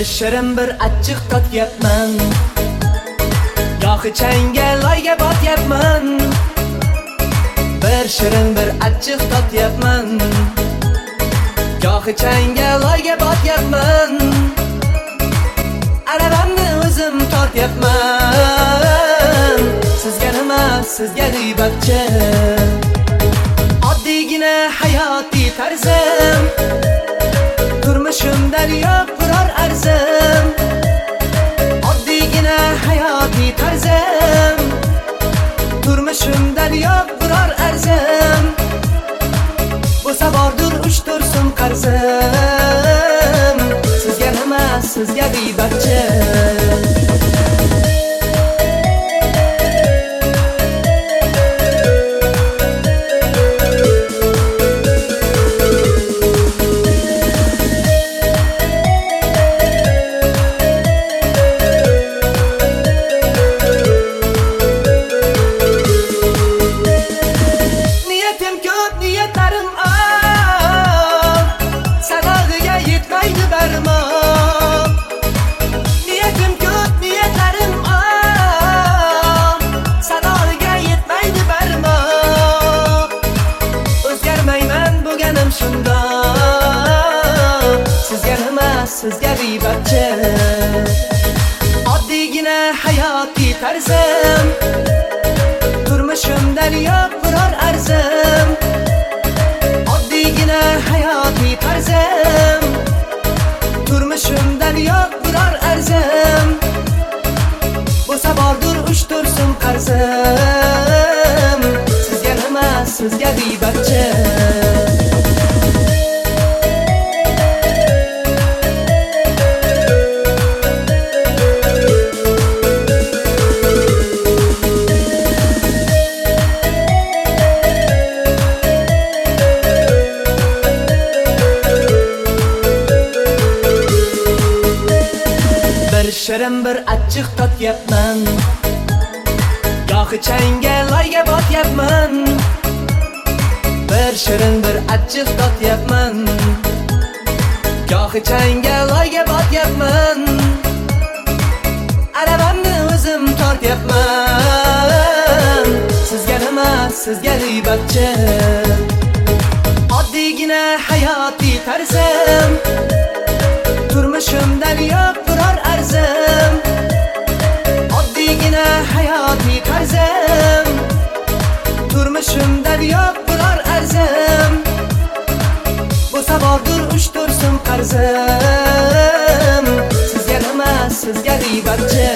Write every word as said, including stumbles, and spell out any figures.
Bir shirin bir achchiq totyapman, yo'qi changalayga botyapman. Bir shirin bir achchiq totyapman, yo'qi changalayga botyapman. Arabamni o'zim tortyapman, sizga nima, sizga g'iybatchi. Oddiygina hayotiy tarzim, turmushimdan yo'q biror arzim. Oddiygina hayotiy tarzim, turmushimdan yo'q biror arzim. Bo'lsa bordir uch to'rt so'm qarzim, sizga nima, sizga g'iybatchi. Sizga nima, sizga g'iybatchi. Oddiygina hayotiy tarzim, turmushimdan yo'q biror arzim. Oddiygina hayotiy tarzim, turmushimdan yo'q biror arzim. Bo'lsa bordir uch to'rt so'm qarzim, sizga nima, sizga g'iybatchi. Bir shirin bir achchiq totyapman, yo'qi changalayga botyapman. Bir shirin bir achchiq totyapman, yo'qi changalayga botyapman. Arabamni o'zim tortyapman, sizga nima, sizga g'iybatchi. Oddiygina hayotiy tarzim, turmushimdan yo'q biror arzim. Oddiygina hayotiy tarzim, turmushimdan yo'q biror arzim. Bo'lsa bordir uch to'rt so'm qarzim, sizga nima, sizga g'iybatchi.